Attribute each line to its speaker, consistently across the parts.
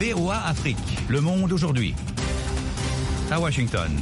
Speaker 1: VOA Afrique, le monde aujourd'hui. À Washington.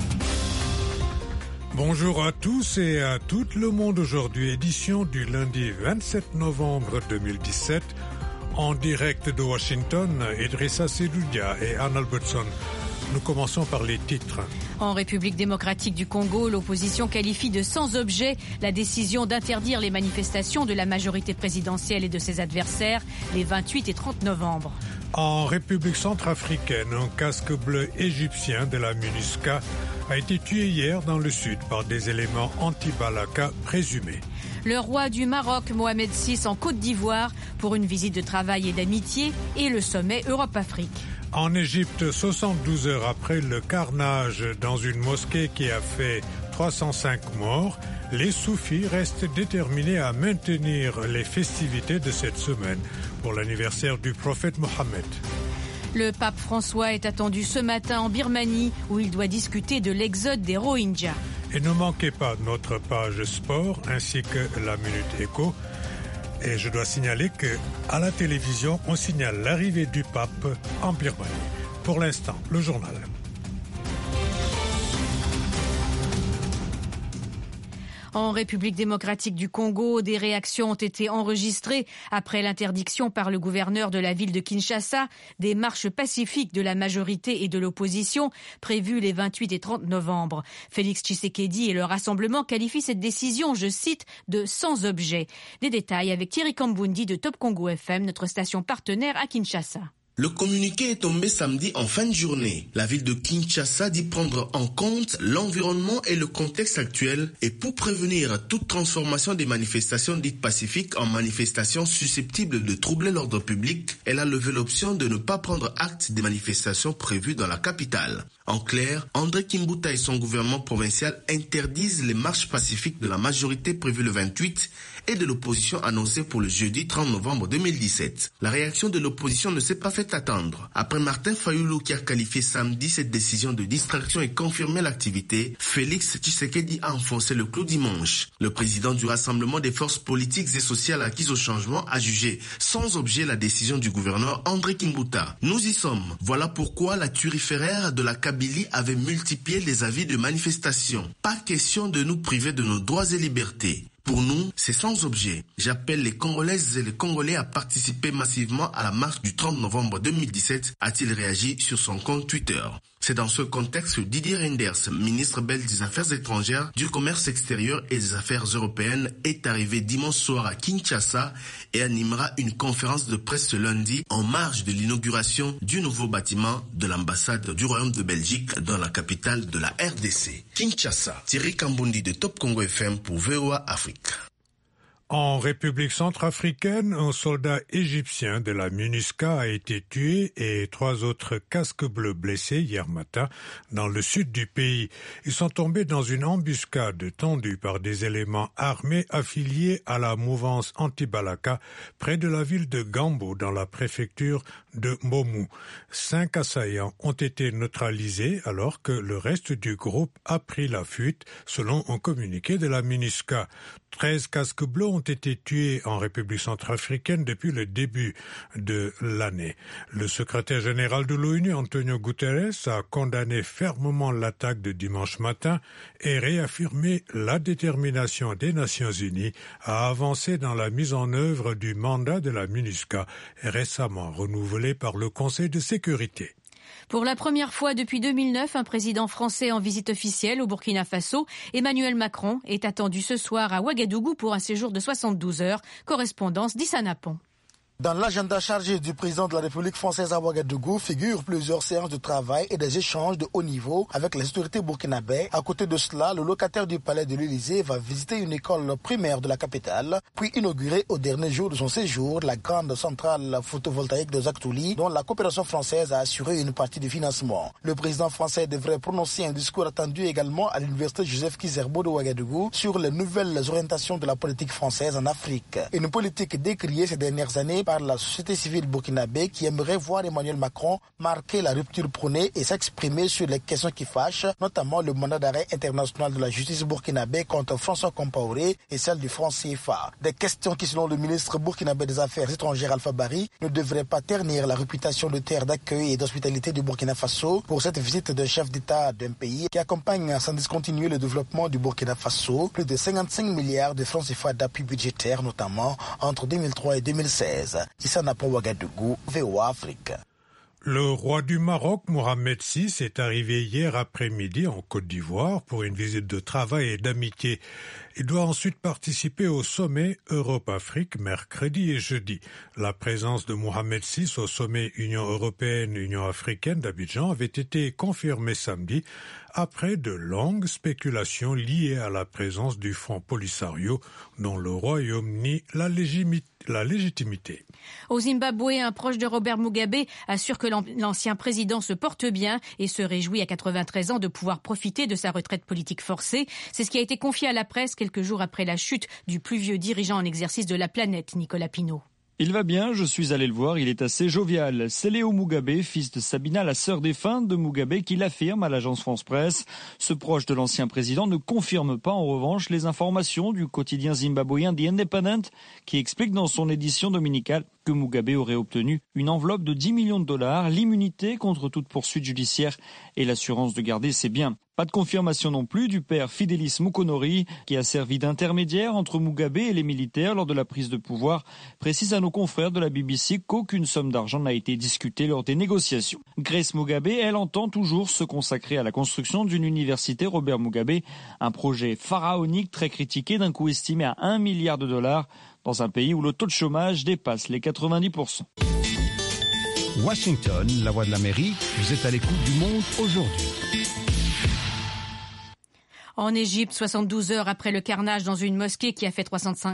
Speaker 2: Bonjour à tous et à tout le monde aujourd'hui, édition du lundi 27 novembre 2017. En direct de Washington, Idrissa Seloudia et Anne Albertson. Nous commençons par les titres.
Speaker 3: En République démocratique du Congo, l'opposition qualifie de sans objet la décision d'interdire les manifestations de la majorité présidentielle et de ses adversaires les 28 et 30 novembre.
Speaker 2: En République centrafricaine, un casque bleu égyptien de la MINUSCA a été tué hier dans le sud par des éléments anti-Balaka présumés.
Speaker 3: Le roi du Maroc, Mohamed VI, en Côte d'Ivoire pour une visite de travail et d'amitié et le sommet Europe-Afrique.
Speaker 2: En Égypte, 72 heures après le carnage dans une mosquée qui a fait 305 morts, les soufis restent déterminés à maintenir les festivités de cette semaine pour l'anniversaire du prophète Mohammed.
Speaker 3: Le pape François est attendu ce matin en Birmanie où il doit discuter de l'exode des Rohingyas.
Speaker 2: Et ne manquez pas notre page sport ainsi que la Minute Éco. Et je dois signaler qu'à la télévision, on signale l'arrivée du pape en Birmanie. Pour l'instant, le journal.
Speaker 3: En République démocratique du Congo, des réactions ont été enregistrées après l'interdiction par le gouverneur de la ville de Kinshasa des marches pacifiques de la majorité et de l'opposition prévues les 28 et 30 novembre. Félix Tshisekedi et le Rassemblement qualifient cette décision, je cite, de sans objet. Des détails avec Thierry Kambundi de Top Congo FM, notre station partenaire à Kinshasa.
Speaker 4: Le communiqué est tombé samedi en fin de journée. La ville de Kinshasa dit prendre en compte l'environnement et le contexte actuel et pour prévenir toute transformation des manifestations dites pacifiques en manifestations susceptibles de troubler l'ordre public, elle a levé l'option de ne pas prendre acte des manifestations prévues dans la capitale. En clair, André Kimbuta et son gouvernement provincial interdisent les marches pacifiques de la majorité prévues le 28 et de l'opposition annoncée pour le jeudi 30 novembre 2017. La réaction de l'opposition ne s'est pas fait attendre. Après Martin Fayulu qui a qualifié samedi cette décision de distraction et confirmé l'activité, Félix Tshisekedi a enfoncé le clou dimanche. Le président du Rassemblement des forces politiques et sociales acquises au changement a jugé sans objet la décision du gouverneur André Kimbuta. Nous y sommes. Voilà pourquoi la turiféraire de la Kabylie avait multiplié les avis de manifestation. Pas question de nous priver de nos droits et libertés. Pour nous, c'est sans objet. J'appelle les Congolaises et les Congolais à participer massivement à la marche du 30 novembre 2017, a-t-il réagi sur son compte Twitter. C'est dans ce contexte que Didier Reynders, ministre belge des Affaires étrangères, du commerce extérieur et des Affaires européennes, est arrivé dimanche soir à Kinshasa et animera une conférence de presse ce lundi en marge de l'inauguration du nouveau bâtiment de l'ambassade du Royaume de Belgique dans la capitale de la RDC. Kinshasa, Thierry Kambundi de Top Congo FM pour VOA Afrique.
Speaker 2: En République centrafricaine, un soldat égyptien de la MINUSCA a été tué et 3 autres casques bleus blessés hier matin dans le sud du pays. Ils sont tombés dans une embuscade tendue par des éléments armés affiliés à la mouvance anti-Balaka près de la ville de Gambo dans la préfecture de Mbomou. 5 assaillants ont été neutralisés alors que le reste du groupe a pris la fuite selon un communiqué de la MINUSCA. 13 casques bleus ont été tués en République centrafricaine depuis le début de l'année. Le secrétaire général de l'ONU, Antonio Guterres, a condamné fermement l'attaque de dimanche matin et réaffirmé la détermination des Nations Unies à avancer dans la mise en œuvre du mandat de la MINUSCA, récemment renouvelé par le Conseil de sécurité.
Speaker 3: Pour la première fois depuis 2009, un président français en visite officielle au Burkina Faso, Emmanuel Macron, est attendu ce soir à Ouagadougou pour un séjour de 72 heures. Correspondance d'Issa Napon.
Speaker 5: Dans l'agenda chargé du président de la République française à Ouagadougou figurent plusieurs séances de travail et des échanges de haut niveau avec les autorités burkinabées. À côté de cela, le locataire du palais de l'Élysée va visiter une école primaire de la capitale, puis inaugurer au dernier jour de son séjour la grande centrale photovoltaïque de Zaktouli, dont la coopération française a assuré une partie du financement. Le président français devrait prononcer un discours attendu également à l'université Joseph Kizerbo de Ouagadougou sur les nouvelles orientations de la politique française en Afrique. Une politique décriée ces dernières années par la société civile burkinabé qui aimerait voir Emmanuel Macron marquer la rupture prônée et s'exprimer sur les questions qui fâchent, notamment le mandat d'arrêt international de la justice burkinabé contre François Compaoré et celle du franc CFA. Des questions qui, selon le ministre burkinabé des Affaires étrangères Alpha Bari, ne devraient pas ternir la réputation de terre d'accueil et d'hospitalité du Burkina Faso pour cette visite de chef d'État d'un pays qui accompagne sans discontinuer le développement du Burkina Faso. Plus de 55 milliards de francs CFA d'appui budgétaire, notamment entre 2003 et 2016. Issana Ouagadougou, VOA Afrique.
Speaker 2: Le roi du Maroc, Mohamed VI, est arrivé hier après-midi en Côte d'Ivoire pour une visite de travail et d'amitié. Il doit ensuite participer au sommet Europe-Afrique mercredi et jeudi. La présence de Mohamed VI au sommet Union européenne-Union africaine d'Abidjan avait été confirmée samedi après de longues spéculations liées à la présence du Front Polisario dont le royaume nie la légitimité.
Speaker 3: Au Zimbabwe, un proche de Robert Mugabe assure que l'ancien président se porte bien et se réjouit à 93 ans de pouvoir profiter de sa retraite politique forcée. C'est ce qui a été confié à la presse quelques jours après la chute du plus vieux dirigeant en exercice de la planète, Nicolas Pinault.
Speaker 6: Il va bien, je suis allé le voir, il est assez jovial. C'est Léo Mugabe, fils de Sabina, la sœur défunte de Mugabe, qui l'affirme à l'agence France-Presse. Ce proche de l'ancien président ne confirme pas en revanche les informations du quotidien zimbabwéen The Independent, qui explique dans son édition dominicale que Mugabe aurait obtenu une enveloppe de 10 millions de dollars, l'immunité contre toute poursuite judiciaire et l'assurance de garder ses biens. Pas de confirmation non plus du père Fidelis Mukonori, qui a servi d'intermédiaire entre Mugabe et les militaires lors de la prise de pouvoir, précise à nos confrères de la BBC qu'aucune somme d'argent n'a été discutée lors des négociations. Grace Mugabe, elle, entend toujours se consacrer à la construction d'une université Robert Mugabe, un projet pharaonique très critiqué d'un coût estimé à 1 milliard de dollars dans un pays où le taux de chômage dépasse les 90%.
Speaker 1: Washington, la voix de l'Amérique, vous êtes à l'écoute du monde aujourd'hui.
Speaker 3: En Égypte, 72 heures après le carnage dans une mosquée qui a fait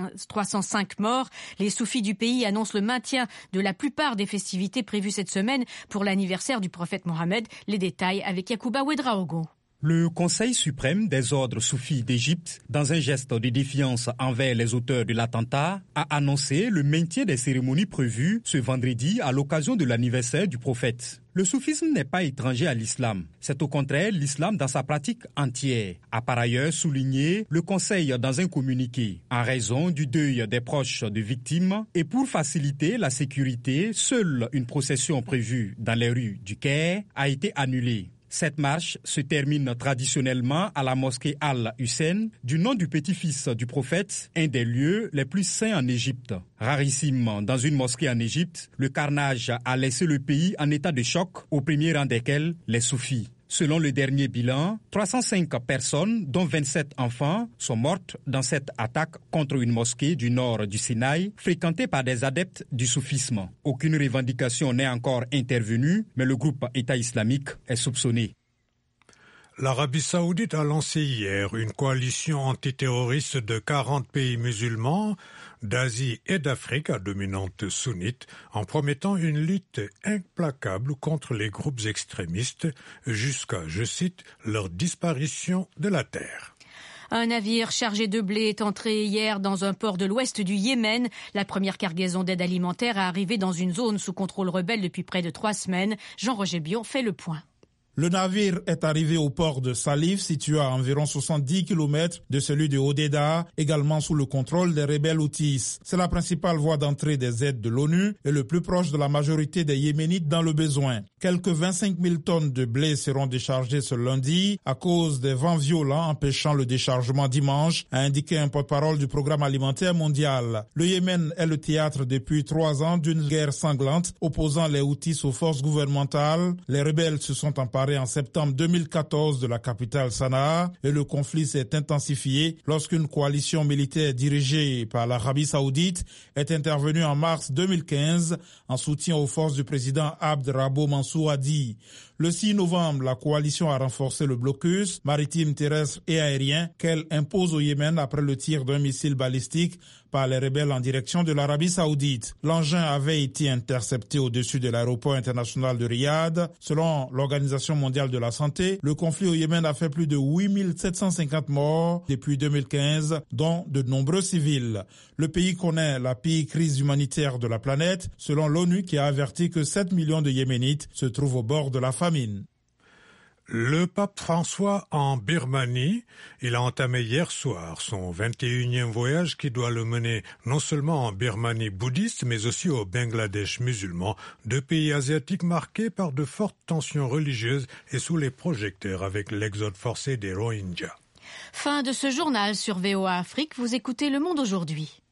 Speaker 3: 305 morts, les soufis du pays annoncent le maintien de la plupart des festivités prévues cette semaine pour l'anniversaire du prophète Mohammed. Les détails avec Yacouba Ouedraogo.
Speaker 7: Le Conseil suprême des ordres soufis d'Égypte, dans un geste de défiance envers les auteurs de l'attentat, a annoncé le maintien des cérémonies prévues ce vendredi à l'occasion de l'anniversaire du prophète. Le soufisme n'est pas étranger à l'islam. C'est au contraire l'islam dans sa pratique entière, a par ailleurs souligné le Conseil dans un communiqué. En raison du deuil des proches de victimes et pour faciliter la sécurité, seule une procession prévue dans les rues du Caire a été annulée. Cette marche se termine traditionnellement à la mosquée Al-Hussein, du nom du petit-fils du prophète, un des lieux les plus saints en Égypte. Rarissime dans une mosquée en Égypte, le carnage a laissé le pays en état de choc, au premier rang desquels les soufis. Selon le dernier bilan, 305 personnes, dont 27 enfants, sont mortes dans cette attaque contre une mosquée du nord du Sinaï, fréquentée par des adeptes du soufisme. Aucune revendication n'est encore intervenue, mais le groupe État islamique est soupçonné.
Speaker 2: L'Arabie saoudite a lancé hier une coalition antiterroriste de 40 pays musulmans d'Asie et d'Afrique à dominante sunnite en promettant une lutte implacable contre les groupes extrémistes jusqu'à, je cite, leur disparition de la terre.
Speaker 3: Un navire chargé de blé est entré hier dans un port de l'ouest du Yémen. La première cargaison d'aide alimentaire est arrivée dans une zone sous contrôle rebelle depuis près de 3 semaines. Jean-Roger Bion fait le point.
Speaker 8: Le navire est arrivé au port de Salif, situé à environ 70 km de celui de Hodeidah, également sous le contrôle des rebelles Houthis. C'est la principale voie d'entrée des aides de l'ONU et le plus proche de la majorité des Yéménites dans le besoin. Quelques 25 000 tonnes de blé seront déchargées ce lundi à cause des vents violents empêchant le déchargement dimanche, a indiqué un porte-parole du Programme alimentaire mondial. Le Yémen est le théâtre depuis 3 ans d'une guerre sanglante opposant les Houthis aux forces gouvernementales. Les rebelles se sont emparés en septembre 2014 de la capitale Sanaa et le conflit s'est intensifié lorsqu'une coalition militaire dirigée par l'Arabie saoudite est intervenue en mars 2015 en soutien aux forces du président Abd Rabbo Mansour Hadi. Le 6 novembre, la coalition a renforcé le blocus maritime, terrestre et aérien qu'elle impose au Yémen après le tir d'un missile balistique par les rebelles en direction de l'Arabie saoudite. L'engin avait été intercepté au-dessus de l'aéroport international de Riyad. Selon l'Organisation l'Organisation mondiale de la santé, le conflit au Yémen a fait plus de 8750 morts depuis 2015, dont de nombreux civils. Le pays connaît la pire crise humanitaire de la planète, selon l'ONU qui a averti que 7 millions de Yéménites se trouvent au bord de la famine.
Speaker 2: Le pape François en Birmanie, il a entamé hier soir son 21e voyage qui doit le mener non seulement en Birmanie bouddhiste, mais aussi au Bangladesh musulman, deux pays asiatiques marqués par de fortes tensions religieuses et sous les projecteurs avec l'exode forcé des Rohingyas.
Speaker 3: Fin de ce journal sur VOA Afrique, vous écoutez Le Monde aujourd'hui.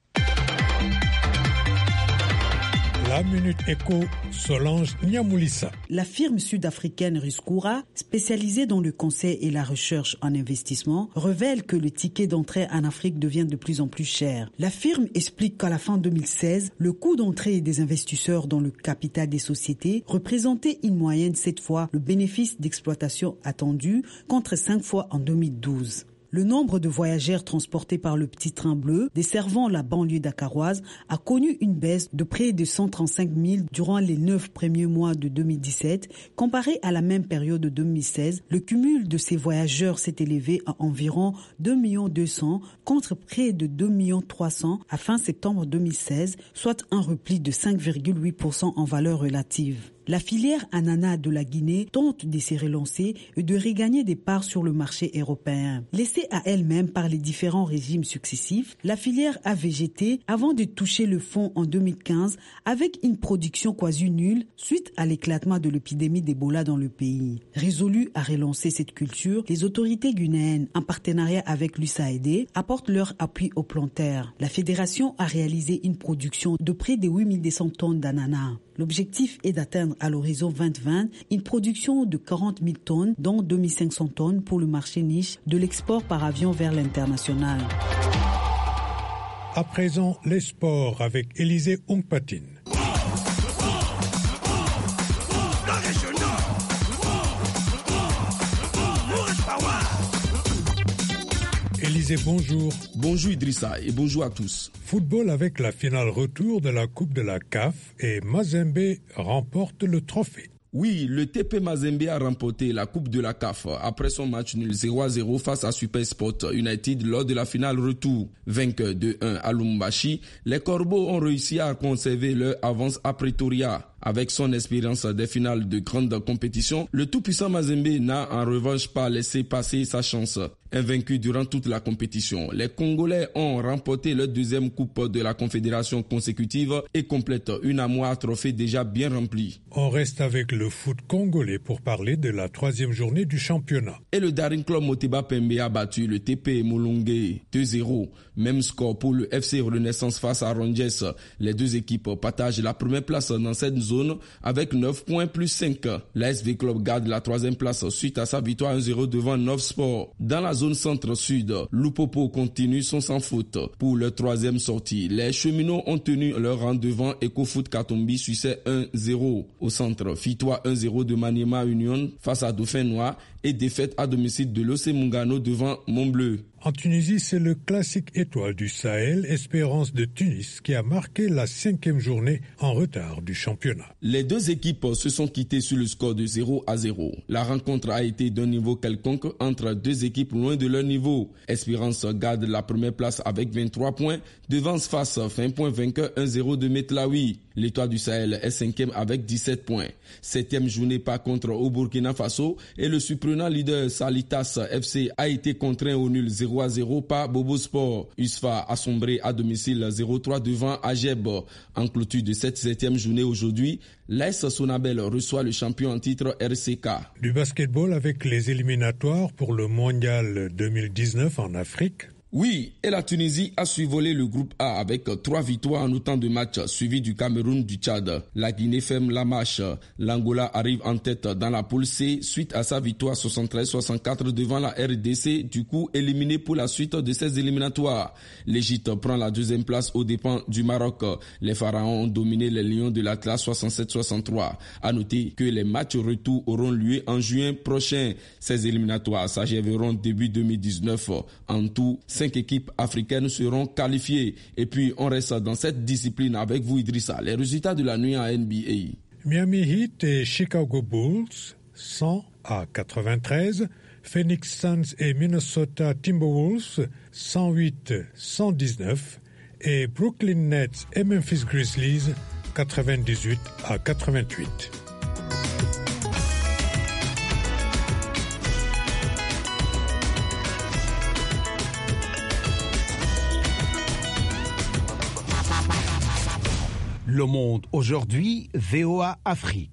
Speaker 2: La Minute Éco, Solange Niamoulissa.
Speaker 9: La firme sud-africaine Riskoura, spécialisée dans le conseil et la recherche en investissement, révèle que le ticket d'entrée en Afrique devient de plus en plus cher. La firme explique qu'à la fin 2016, le coût d'entrée des investisseurs dans le capital des sociétés représentait une moyenne 7 fois le bénéfice d'exploitation attendu, contre 5 fois en 2012. Le nombre de voyageurs transportés par le petit train bleu desservant la banlieue dakaroise a connu une baisse de près de 135 000 durant les 9 premiers mois de 2017. Comparé à la même période de 2016, le cumul de ces voyageurs s'est élevé à environ 2 200 000 contre près de 2 300 000 à fin septembre 2016, soit un repli de 5,8% en valeur relative. La filière ananas de la Guinée tente de se relancer et de regagner des parts sur le marché européen. Laissée à elle-même par les différents régimes successifs, la filière a végété avant de toucher le fond en 2015 avec une production quasi nulle suite à l'éclatement de l'épidémie d'Ebola dans le pays. Résolues à relancer cette culture, les autorités guinéennes, en partenariat avec l'USAID, apportent leur appui aux planteurs. La fédération a réalisé une production de près de 8200 tonnes d'ananas. L'objectif est d'atteindre à l'horizon 2020 une production de 40 000 tonnes, dont 2500 tonnes pour le marché niche de l'export par avion vers l'international.
Speaker 2: À présent, les sports avec Élisée Ongpatine. Élisée, bonjour.
Speaker 10: Bonjour Idrissa et bonjour à tous.
Speaker 2: Football avec la finale retour de la Coupe de la CAF et Mazembe remporte le trophée.
Speaker 10: Oui, le TP Mazembe a remporté la Coupe de la CAF après son match nul 0-0 face à Supersport United lors de la finale retour. Vainqueur 2-1 à Lumumbashi, les Corbeaux ont réussi à conserver leur avance à Pretoria. Avec son expérience des finales de grande compétition, le tout-puissant Mazembe n'a en revanche pas laissé passer sa chance. Invaincu durant toute la compétition, les Congolais ont remporté leur deuxième coupe de la Confédération consécutive et complètent une armoire à trophées déjà bien remplie.
Speaker 2: On reste avec le foot congolais pour parler de la 3e journée du championnat.
Speaker 10: Et le Daring Club Moteba Pembe a battu le TP Molongue 2-0. Même score pour le FC Renaissance face à Rangers. Les deux équipes partagent la première place dans cette zone avec 9 points plus 5. La SV Club garde la 3e place suite à sa victoire 1-0 devant Nov Sport. Dans la zone centre-sud, Lupopo continue son sans faute. Pour leur 3e sortie, les cheminots ont tenu leur rang devant EcoFoot Katombi Suisse 1-0. Au centre, victoire 1-0 de Maniema Union face à Dauphin Noir et défaite à domicile de l'OC Mungano devant Montbleu.
Speaker 2: En Tunisie, c'est le classique étoile du Sahel, Espérance de Tunis, qui a marqué la 5e journée en retard du championnat.
Speaker 10: Les deux équipes se sont quittées sur le score de 0-0. La rencontre a été d'un niveau quelconque entre deux équipes loin de leur niveau. Espérance garde la première place avec 23 points, devance face fin point vainqueur 1-0 de Metlaoui. L'étoile du Sahel est 5e avec 17 points. 7e journée par contre au Burkina Faso et le surprenant leader Salitas FC a été contraint au nul 0-0 par Bobo Sport. USFA a sombré à domicile 0-3 devant Ageb. En clôture de cette 7e journée aujourd'hui, l'AS Sonabel reçoit le champion en titre RCK.
Speaker 2: Du basketball avec les éliminatoires pour le mondial 2019 en Afrique.
Speaker 10: Oui, et la Tunisie a survolé le groupe A avec 3 victoires en autant de matchs suivis du Cameroun, du Tchad. La Guinée ferme la marche. L'Angola arrive en tête dans la poule C suite à sa victoire 73-64 devant la RDC, du coup éliminée pour la suite de ces éliminatoires. L'Égypte prend la 2e place aux dépens du Maroc. Les Pharaons ont dominé les Lions de l'Atlas 67-63. À noter que les matchs retour auront lieu en juin prochain. Ces éliminatoires s'achèveront début 2019. En tout, 5 équipes africaines seront qualifiées. Et puis, on reste dans cette discipline avec vous, Idrissa. Les résultats de la nuit en NBA.
Speaker 2: Miami Heat et Chicago Bulls 100-100. à 93, Phoenix Suns et Minnesota Timberwolves 108-119 et Brooklyn Nets et Memphis Grizzlies 98 à 88.
Speaker 11: Le Monde aujourd'hui, VOA Afrique.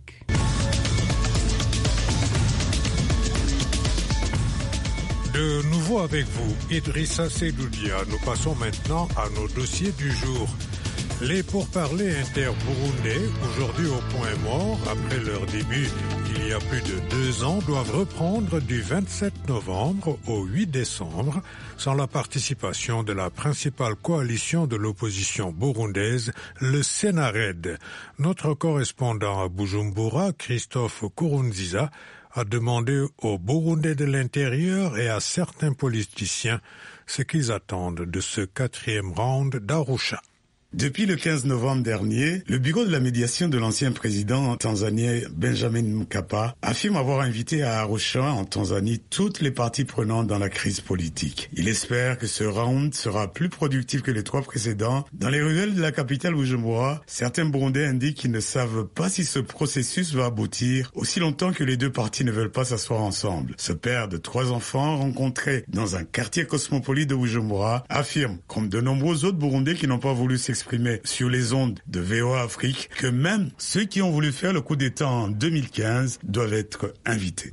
Speaker 2: De nouveau avec vous, Idrissa Seydoudia. Nous passons maintenant à nos dossiers du jour. Les pourparlers inter-burundais, aujourd'hui au point mort, après leur début il y a plus de 2 ans, doivent reprendre du 27 novembre au 8 décembre, sans la participation de la principale coalition de l'opposition burundaise, le Senared. Notre correspondant à Bujumbura, Christophe Kurunziza, a demandé aux Burundais de l'intérieur et à certains politiciens ce qu'ils attendent de ce 4e round d'Arusha.
Speaker 12: Depuis le 15 novembre dernier, le bureau de la médiation de l'ancien président tanzanien Benjamin Mkapa affirme avoir invité à Arusha, en Tanzanie, toutes les parties prenantes dans la crise politique. Il espère que ce round sera plus productif que les 3 précédents. Dans les ruelles de la capitale Bujumbura, certains Burundais indiquent qu'ils ne savent pas si ce processus va aboutir aussi longtemps que les 2 parties ne veulent pas s'asseoir ensemble. Ce père de 3 enfants rencontré dans un quartier cosmopolite de Bujumbura affirme, comme de nombreux autres Burundais qui n'ont pas voulu s'exprimer sur les ondes de VOA Afrique, que même ceux qui ont voulu faire le coup d'État en 2015 doivent être invités.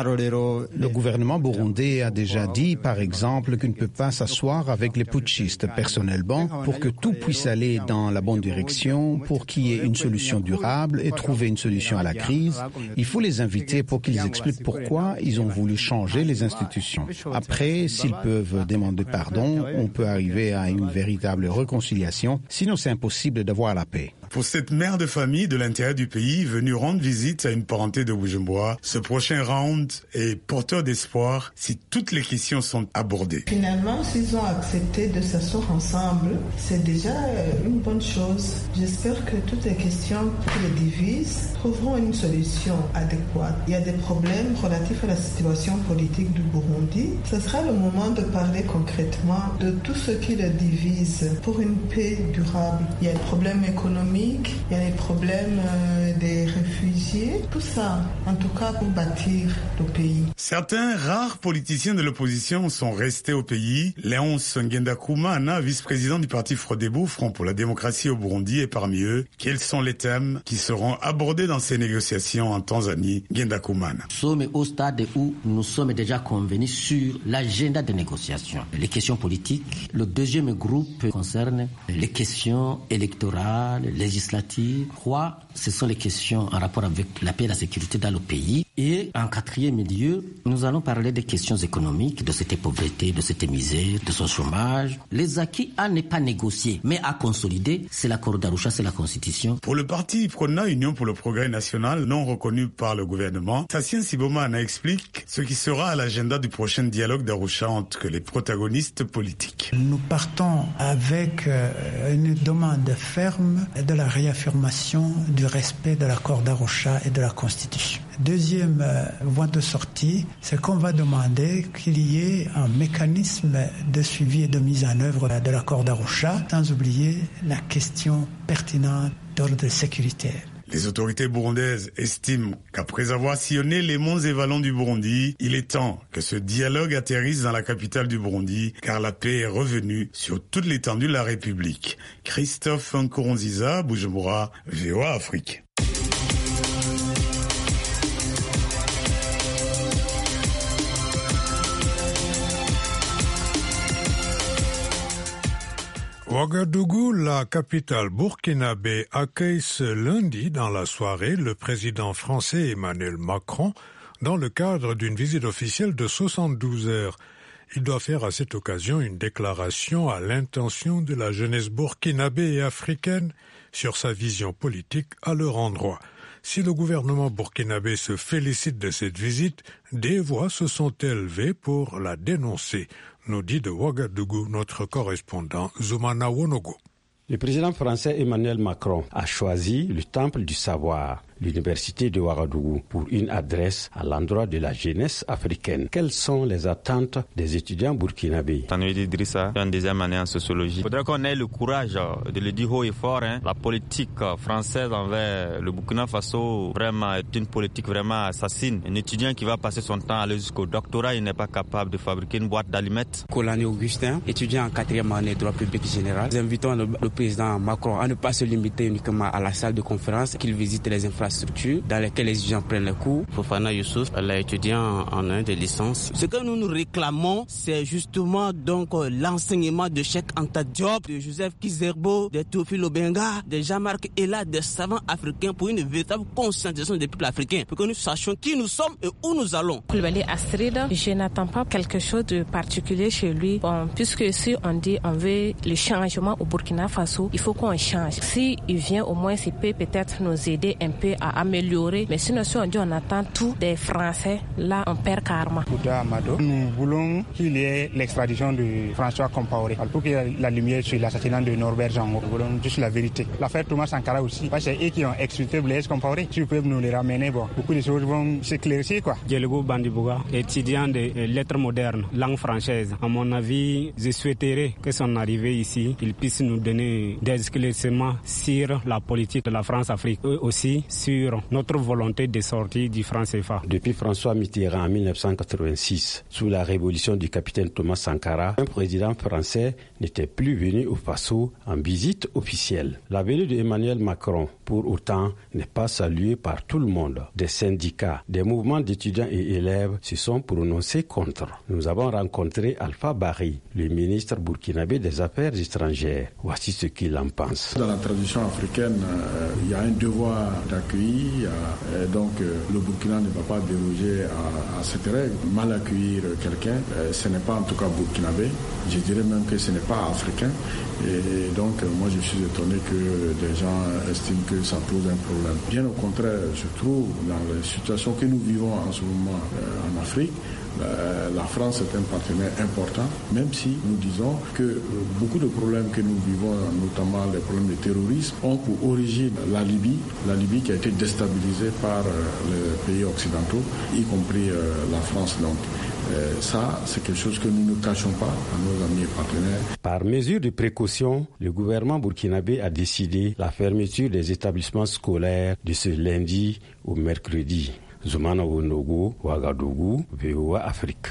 Speaker 11: Le gouvernement burundais a déjà dit, par exemple, qu'il ne peut pas s'asseoir avec les putschistes personnellement pour que tout puisse aller dans la bonne direction, pour qu'il y ait une solution durable et trouver une solution à la crise. Il faut les inviter pour qu'ils expliquent pourquoi ils ont voulu changer les institutions. Après, s'ils peuvent demander pardon, on peut arriver à une véritable réconciliation. Sinon, c'est impossible d'avoir la paix.
Speaker 12: Pour cette mère de famille de l'intérieur du pays venue rendre visite à une parenté de Bujumbura, ce prochain round est porteur d'espoir si toutes les questions sont abordées.
Speaker 13: Finalement, s'ils ont accepté de s'asseoir ensemble, c'est déjà une bonne chose. J'espère que toutes les questions qui les divisent trouveront une solution adéquate. Il y a des problèmes relatifs à la situation politique du Burundi. Ce sera le moment de parler concrètement de tout ce qui les divise pour une paix durable. Il y a les problèmes économiques, il y a les problèmes des réfugiés, tout ça, en tout cas pour bâtir le pays.
Speaker 12: Certains rares politiciens de l'opposition sont restés au pays. Léonce Ngendakumana, vice-président du parti Frodebo, Front pour la démocratie au Burundi, est parmi eux. Quels sont les thèmes qui seront abordés dans ces négociations en Tanzanie? Ngendakumana.
Speaker 14: Nous sommes au stade où nous sommes déjà convenus sur l'agenda des négociations. Les questions politiques. Le deuxième groupe concerne les questions électorales, législatives. 3, ce sont les questions en rapport avec la paix et la sécurité dans le pays. Et en 4e lieu, nous allons parler des questions économiques, de cette pauvreté, de cette misère, de son chômage. Les acquis à ne pas négocier, mais à consolider, c'est l'accord d'Arusha, c'est la Constitution.
Speaker 12: Pour le parti Prona, Union pour le progrès national, non reconnu par le gouvernement, Tassien Sibomana explique ce qui sera à l'agenda du prochain dialogue d'Arusha entre les protagonistes politiques.
Speaker 15: Nous partons avec une demande ferme de la réaffirmation du respect de l'accord d'Arusha et de la Constitution. Deuxième voie de sortie, c'est qu'on va demander qu'il y ait un mécanisme de suivi et de mise en œuvre de l'accord d'Arusha, sans oublier la question pertinente d'ordre sécuritaire.
Speaker 12: Les autorités burundaises estiment qu'après avoir sillonné les monts et vallons du Burundi, il est temps que ce dialogue atterrisse dans la capitale du Burundi, car la paix est revenue sur toute l'étendue de la République. Christophe Nkurunziza, Bujumbura, VOA Afrique.
Speaker 2: Ouagadougou, la capitale burkinabé, accueille ce lundi dans la soirée le président français Emmanuel Macron dans le cadre d'une visite officielle de 72 heures. Il doit faire à cette occasion une déclaration à l'intention de la jeunesse burkinabé et africaine sur sa vision politique à leur endroit. Si le gouvernement burkinabé se félicite de cette visite, des voix se sont élevées pour la dénoncer, nous dit de Ouagadougou notre correspondant Zoumana Wonogo.
Speaker 16: Le président français Emmanuel Macron a choisi le temple du savoir. l'université de Ouagadougou, pour une adresse à l'endroit de la jeunesse africaine. Quelles sont les attentes des étudiants burkinabés?
Speaker 17: Tanouidi Idrissa, en deuxième année en sociologie. Il faudrait qu'on ait le courage de le dire haut et fort. La politique française envers le Burkina Faso vraiment est une politique vraiment assassine. Un étudiant qui va passer son temps à aller jusqu'au doctorat, il n'est pas capable de fabriquer une boîte d'allumettes.
Speaker 18: Colani Augustin, étudiant en 4e année de droit public général. Nous invitons le président Macron à ne pas se limiter uniquement à la salle de conférence, qu'il visite les infrastructures dans lesquelles les étudiants prennent les cours.
Speaker 19: Fofana Youssouf, elle a étudié en un des licences.
Speaker 20: Ce que nous réclamons, c'est justement donc l'enseignement de Cheikh Anta Diop, de Joseph Kizerbo, de Théophile Obenga, de Jean-Marc Ella, des savants africains pour une véritable conscientisation des peuples africains, pour que nous sachions qui nous sommes et où nous allons.
Speaker 21: Koulibaly Astrid, je n'attends pas quelque chose de particulier chez lui. Bon, puisque si on dit on veut le changement au Burkina Faso, il faut qu'on change. Si il vient au moins, il peut peut-être nous aider un peu à améliorer. Mais sinon, si on dit on attend tout des Français, là on perd karma.
Speaker 22: Nous voulons qu'il y ait l'extradition de François Compaoré pour qu'il y ait la lumière sur l'assassinat de Norbert Jango. Nous voulons juste la vérité. L'affaire Thomas Sankara aussi, parce que c'est eux qui ont exécuté Blaise Compaoré. Si vous pouvez nous les ramener, bon, beaucoup de choses vont s'éclaircir, quoi.
Speaker 23: Diélogo Bandibouga, étudiant de lettres modernes, langue française. À mon avis, je souhaiterais que son arrivée ici, il puisse nous donner des éclaircissements sur la politique de la France-Afrique et aussi sur notre volonté de sortir du franc CFA.
Speaker 16: Depuis François Mitterrand en 1986, sous la révolution du capitaine Thomas Sankara, un président français n'était plus venu au Faso en visite officielle. La venue d'Emmanuel Macron, pour autant, n'est pas saluée par tout le monde. Des syndicats, des mouvements d'étudiants et élèves se sont prononcés contre. Nous avons rencontré Alpha Barry, le ministre burkinabé des Affaires étrangères. Voici ce qu'il en pense.
Speaker 24: Dans la tradition africaine, il y a un devoir d'accueillir. Donc, le Burkina ne va pas déroger à cette règle. Mal accueillir quelqu'un, ce n'est pas en tout cas burkinabé. Je dirais même que ce n'est pas africain. Et donc, moi, je suis étonné que des gens estiment que ça pose un problème. Bien au contraire, je trouve, dans les situations que nous vivons en ce moment en Afrique, la France est un partenaire important, même si nous disons que beaucoup de problèmes que nous vivons, notamment les problèmes de terrorisme, ont pour origine la Libye qui a été déstabilisée par les pays occidentaux, y compris la France. Donc, ça, c'est quelque chose que nous ne cachons pas à nos amis et partenaires.
Speaker 16: Par mesure de précaution, le gouvernement burkinabé a décidé la fermeture des établissements scolaires de ce lundi au mercredi. Zoumana Wonogo, Ouagadougou, VOA Afrique.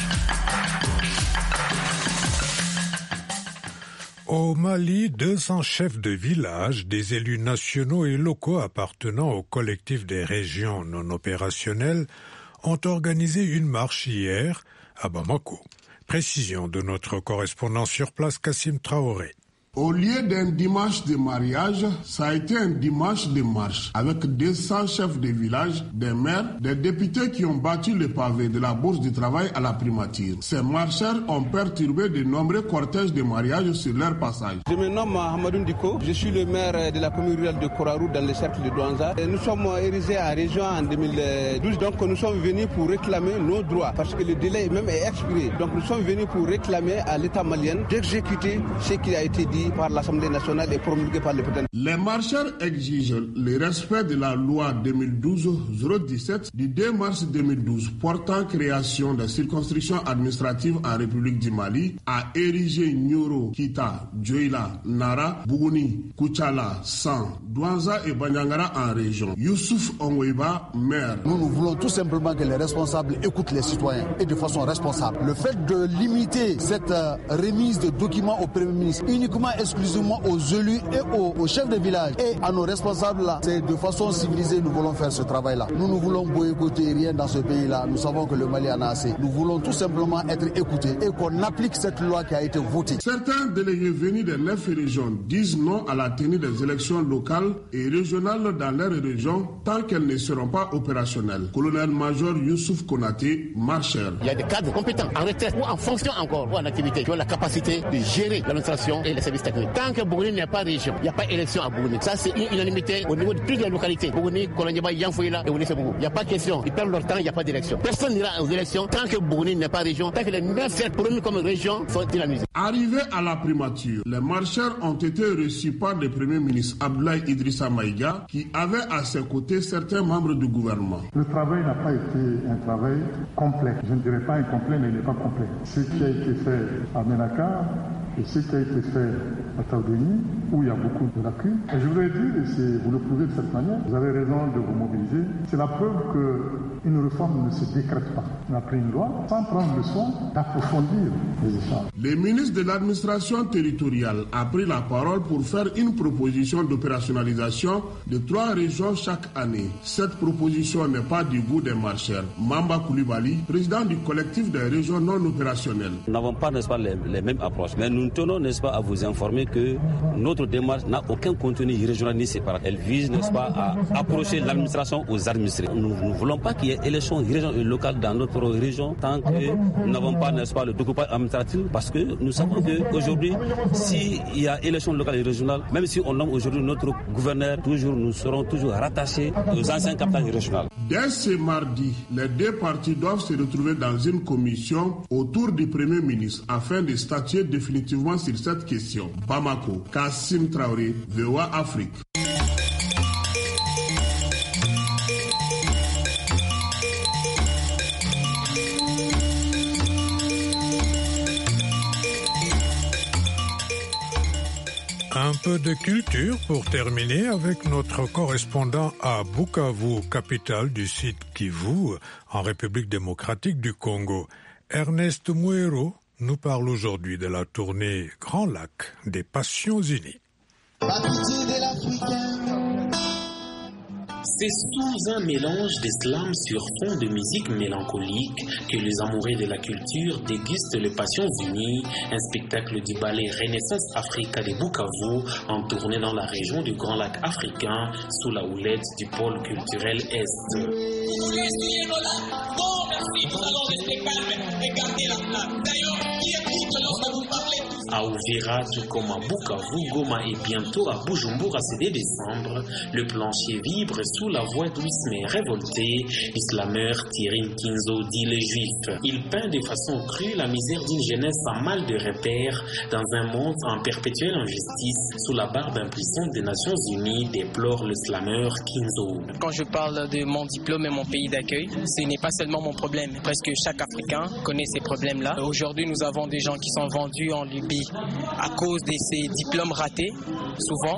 Speaker 2: Au Mali, 200 chefs de village, des élus nationaux et locaux appartenant au collectif des régions non opérationnelles ont organisé une marche hier à Bamako. Précision de notre correspondant sur place, Kassim Traoré.
Speaker 25: Au lieu d'un dimanche de mariage, ça a été un dimanche de marche avec 200 chefs de village, des maires, des députés qui ont battu le pavé de la bourse du travail à la primature. Ces marcheurs ont perturbé de nombreux cortèges de mariage sur leur passage.
Speaker 26: Je me nomme Hamadou Ndiko, je suis le maire de la commune rurale de Koraru dans le cercle de Douanza. Nous sommes érigés à région en 2012, donc nous sommes venus pour réclamer nos droits parce que le délai même est expiré. Donc nous sommes venus pour réclamer à l'État malien d'exécuter ce qui a été dit par l'Assemblée nationale et promulgué par le président.
Speaker 25: Les marcheurs exigent le respect de la loi 2012-017 du 2 mars 2012 portant création de circonscriptions administratives en République du Mali à ériger Nyoro, Kita, Djoila, Nara, Bougouni, Kouchala, San, Douanza et Banyangara en région. Youssouf Onweba, maire.
Speaker 27: Nous voulons tout simplement que les responsables écoutent les citoyens et de façon responsable. Le fait de limiter cette remise de documents au Premier ministre uniquement exclusivement aux élus et aux chefs de village et à nos responsables là, c'est de façon civilisée nous voulons faire ce travail là. Nous ne voulons boycotter rien dans ce pays là. Nous savons que le Mali en a assez. Nous voulons tout simplement être écoutés et qu'on applique cette loi qui a été votée.
Speaker 25: Certains délégués venus des 9 régions disent non à la tenue des élections locales et régionales dans leurs régions tant qu'elles ne seront pas opérationnelles. Colonel-major Youssouf Konaté, marcheur.
Speaker 28: Il y a des cadres compétents en retraite ou en fonction encore ou en activité qui ont la capacité de gérer l'administration et les services
Speaker 1: stagner. Tant que Bougouni n'est pas région, il n'y a pas élection à Bougouni. Ça, c'est une unanimité au niveau de toutes les localités. Bougouni, Kolondiaba, Yanfouila et Ounisebou. Il n'y a pas question. Ils perdent leur temps, il n'y a pas d'élection. Personne n'ira aux élections tant que Bougouni n'est pas région, tant que les 9 cercles pour nous comme région sont dynamisés.
Speaker 25: Arrivés à la primature, les marcheurs ont été reçus par le Premier ministre Abdoulaye Idrissa Maïga, qui avait à ses côtés certains membres du gouvernement.
Speaker 3: Le travail n'a pas été un travail complet. Je ne dirais pas incomplet, mais il n'est pas complet. Ce qui a été fait à Ménaka et ce qui a été fait à Taoudéni, où il y a beaucoup de lacunes. Et je voudrais dire, et vous le prouvez de cette manière, vous avez raison de vous mobiliser, c'est la preuve qu'une réforme ne se décrète pas. On a pris une loi sans prendre le soin d'approfondir les échanges.
Speaker 25: Le ministre de l'administration territoriale a pris la parole pour faire une proposition d'opérationnalisation de 3 régions chaque année. Cette proposition n'est pas du goût des marcheurs. Mamba Koulibaly, président du collectif des régions non opérationnelles.
Speaker 4: Nous n'avons pas, n'est-ce pas, les mêmes approches, mais nous tenons, n'est-ce pas, à vous informer que notre démarche n'a aucun contenu régional ni séparat. Elle vise, n'est-ce pas, à approcher l'administration aux administrés. Nous ne voulons pas qu'il y ait élection régionale et locale dans notre région tant que nous n'avons pas, n'est-ce pas, le découpage administratif, parce que nous savons qu'aujourd'hui, s'il y a élection locale et régionale, même si on nomme aujourd'hui notre gouverneur, nous serons toujours rattachés aux anciens capitales régionales.
Speaker 25: Dès ce mardi, les 2 partis doivent se retrouver dans une commission autour du Premier ministre afin de statuer définitivement sur cette question. Bamako, Kassim Traoré, VOA Afrique.
Speaker 2: Un peu de culture pour terminer avec notre correspondant à Bukavu, capitale du sud Kivu, en République démocratique du Congo. Ernest Mouero nous parle aujourd'hui de la tournée Grand Lac des Passions Unies.
Speaker 5: C'est sous un mélange de slam sur fond de musique mélancolique que les amoureux de la culture dégustent les Passions Unies, un spectacle du ballet Renaissance Africa de Bukavu en tournée dans la région du Grand Lac africain sous la houlette du pôle culturel Est. Vous voulez essayer nos lacs? Bon, merci, nous allons rester calmes et garder la place. D'ailleurs, qui écoute lorsque vous parlez? À Uvira, tout comme à Bukavu, Goma et bientôt à Bujumbura, c'est dès décembre, le plancher vibre sous la voix douce mais révoltée du slameur Thierry Kinzo dit les Juifs. Il peint de façon crue la misère d'une jeunesse sans mal de repères dans un monde en perpétuelle injustice sous la barbe impuissante des Nations Unies, déplore le slameur Kinzo.
Speaker 6: Quand je parle de mon diplôme et mon pays d'accueil, ce n'est pas seulement mon problème. Presque chaque Africain connaît ces problèmes-là. Aujourd'hui, nous avons des gens qui sont vendus en Libye à cause de ces diplômes ratés, souvent,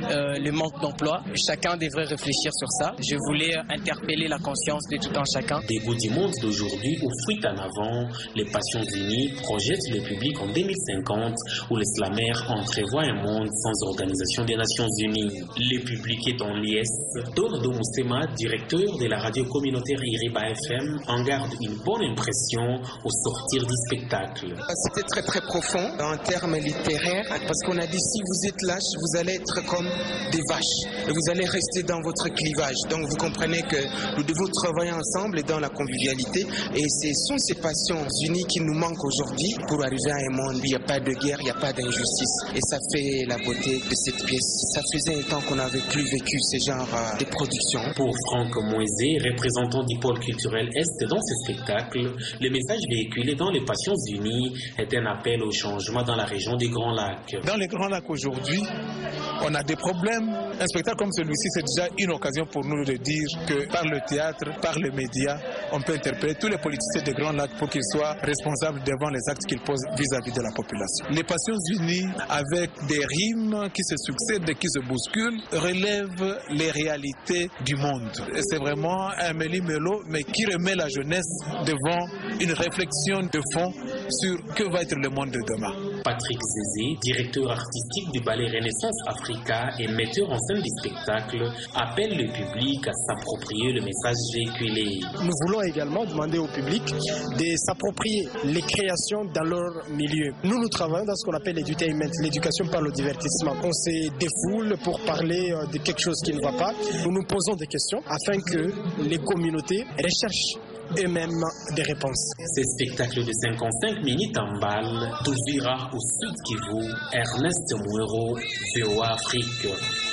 Speaker 6: le manque d'emploi. Chacun devrait réfléchir sur ça. Je voulais interpeller la conscience de tout un chacun.
Speaker 5: Dégoût du monde d'aujourd'hui où fuite en avant, les Passions Unies projettent le public en 2050 où les slameurs entrevoient un monde sans organisation des Nations Unies. Le public est en liesse. Tordo Moussema, directeur de la radio communautaire Iriba FM, en garde une bonne impression au sortir du spectacle.
Speaker 7: C'était très très profond en termes littéraires parce qu'on a dit si vous êtes lâches, vous allez être comme des vaches et vous allez rester dans votre clivage. Donc vous comprenez que nous devons travailler ensemble dans la convivialité et ce sont ces Passions Unies qui nous manquent aujourd'hui pour arriver à un monde où il n'y a pas de guerre, il n'y a pas d'injustice. Et ça fait la beauté de cette pièce. Ça faisait un temps qu'on n'avait plus vécu ce genre de production.
Speaker 5: Pour Franck Moisé, représentant du pôle culturel Est dans ce spectacle, le message véhiculé dans les Passions Unies est un appel au changement dans la région des Grands Lacs.
Speaker 8: Dans les Grands Lacs aujourd'hui, on a des problèmes. Un spectacle comme celui-ci, c'est déjà une occasion pour nous de dire que par le théâtre, par les médias, on peut interpeller tous les politiciens des Grands Lacs pour qu'ils soient responsables devant les actes qu'ils posent vis-à-vis de la population. Les Passions Unies, avec des rimes qui se succèdent et qui se bousculent, relèvent les réalités du monde. Et c'est vraiment un méli-mélo, mais qui remet la jeunesse devant une réflexion de fond sur que va être le monde de demain.
Speaker 5: Patrick Zézé, directeur artistique du ballet Renaissance Africa et metteur en scène du spectacle, appelle le public à s'approprier le message véhiculé.
Speaker 28: Nous voulons également demander au public de s'approprier les créations dans leur milieu. Nous travaillons dans ce qu'on appelle l'edutainment, l'éducation par le divertissement. On se défoule pour parler de quelque chose qui ne va pas. Nous nous posons des questions afin que les communautés recherchent eux-mêmes des réponses.
Speaker 5: Ces spectacles de 55 minutes en balle d'Uvira au Sud Kivu, Ernest Mouero, VOA Afrique.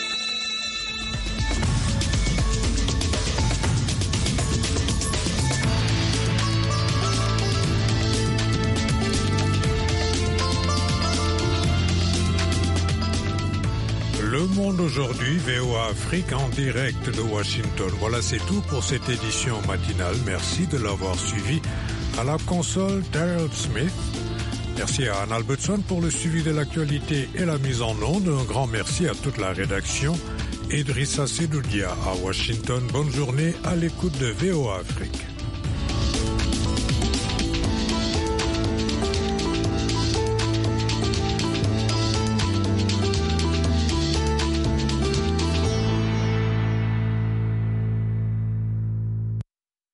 Speaker 2: Le Monde aujourd'hui, VOA Afrique en direct de Washington. Voilà, c'est tout pour cette édition matinale. Merci de l'avoir suivi. À la console, Daryl Smith. Merci à Anne Albertson pour le suivi de l'actualité et la mise en onde. Un grand merci à toute la rédaction. Idrissa Sedoudia à Washington. Bonne journée à l'écoute de VOA Afrique.